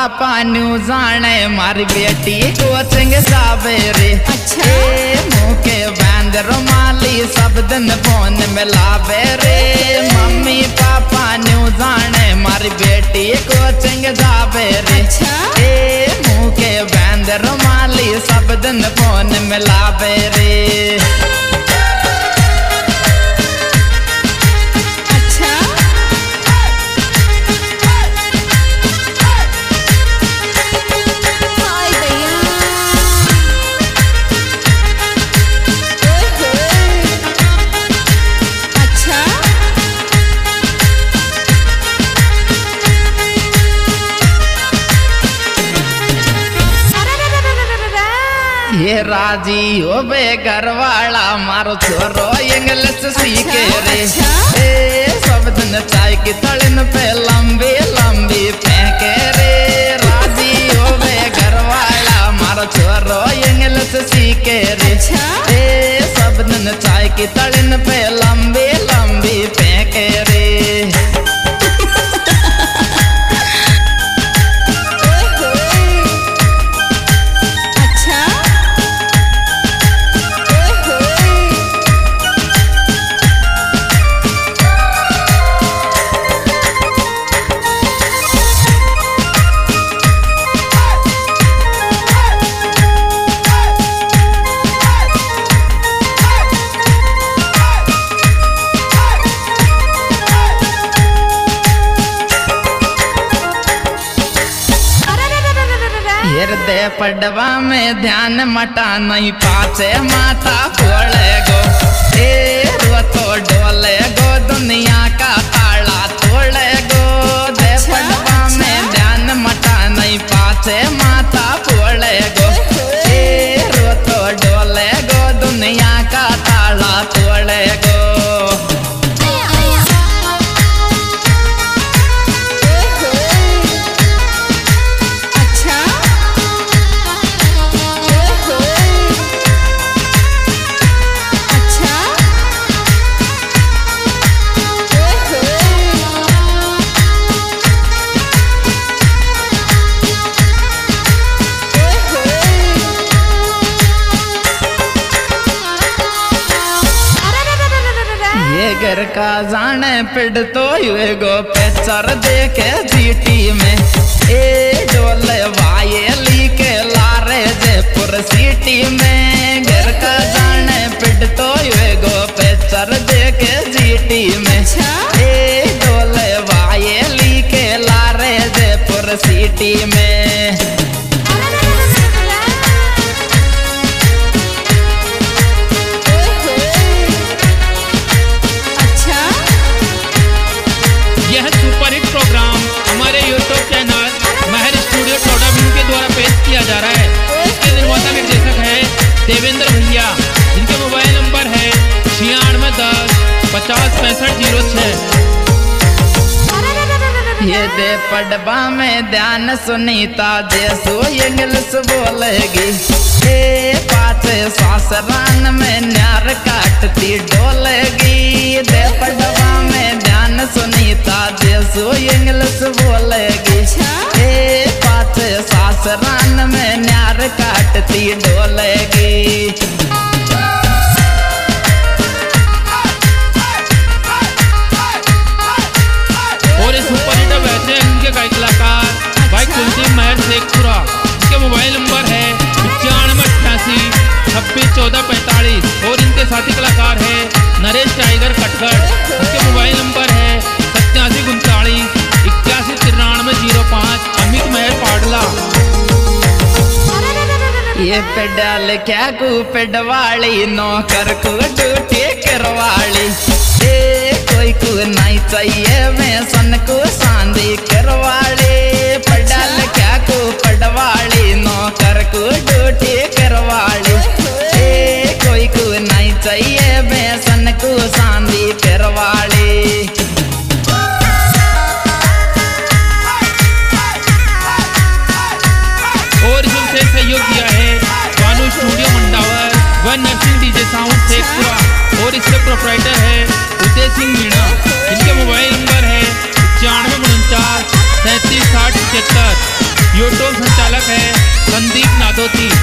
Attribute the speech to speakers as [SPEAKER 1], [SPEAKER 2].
[SPEAKER 1] पापा न्यू जाने मारी बेटी कोचिंग जावे रे।
[SPEAKER 2] अच्छा
[SPEAKER 1] मुके बैंड रुमाली सब दिन फोन मिलावे रे। मम्मी पापा न्यू जाने मारी बेटी कोचिंग जावे रे।
[SPEAKER 2] अच्छा
[SPEAKER 1] मुके बैंड रुमाली सब दिन फोन मिलावे रे। ये राजी हो बे घरवाला मारो छोरो इंग्लिश सीखे रे। सब दिन चाय की तड़न पे लंबी लंबी फेंके रे। राजी हो बे घरवाला मारो छोरो इंग्लिश सीखे रे। सब दिन चाय की तड़न पे लंबी लंबी फेंके रे। हृदय पडवा में ध्यान मटा नहीं पाचे माता खोले गो। रो तो डोले गो दुनिया का ताला तोड़े गो। दे पडवा में ध्यान मटा नहीं पाचे माता खोले गो। रो तो डोले गो दुनिया का ताला तोड़े गो। घर का जाने पिड़ तो हुए गो पेचर देखे जीटी में। डोले वायली के लारे जयपुर सिटी में। घर का जाने पिड़ तो हुए गो पेचर देखे जीटी में। डोले वायली के लारे जयपुर सिटी में।
[SPEAKER 3] जा रहा है। इसके निर्माता निर्देशक है देवेंद्र भैया, जिनके मोबाइल नंबर है 9610 50 65 06।
[SPEAKER 1] ये दे पडवा में ध्यान सुनीता जैसो इंग्लिश बोलेगी। पाचे सासरान में न्यार काटती डोलेगी। दे पडवा में ध्यान सुनीता जैसो इंग्लिश बोलेगी। पाचे सासरान में न्यार काटती डोलेगी।
[SPEAKER 3] और इस सुपर हिट बैठे इनके गायक कलाकार भाई कुलदीप महर शेखपुरा, इसके मोबाइल नंबर है 9588 26 14 45। और इनके साथी कलाकार है नरेश टाइगर कटगढ़, इसके मोबाइल नंबर है 87 39 81 93 05। अमित महर पाडला।
[SPEAKER 1] ये पेडल क्या कू पेडवाली नौकर को ड्यूटी करवाली। कोई को नहीं चाहिए मैं सन को सांदी करवाली। पेडल क्या को पेडवाली नौकर को ड्यूटी करवाली। कोई को नहीं चाहिए मैं सन को सांदी करवाली।
[SPEAKER 3] और इससे सहयोग किया है वानू स्टूडियो मंडावर व नर्सिंग डीजे साउंड शेखपुरा। और इसके प्रोपराइटर है उदय सिंह मीणा, इनके मोबाइल नंबर है 95 49 37 60 75। यूट्यूब संचालक है संदीप नादोती।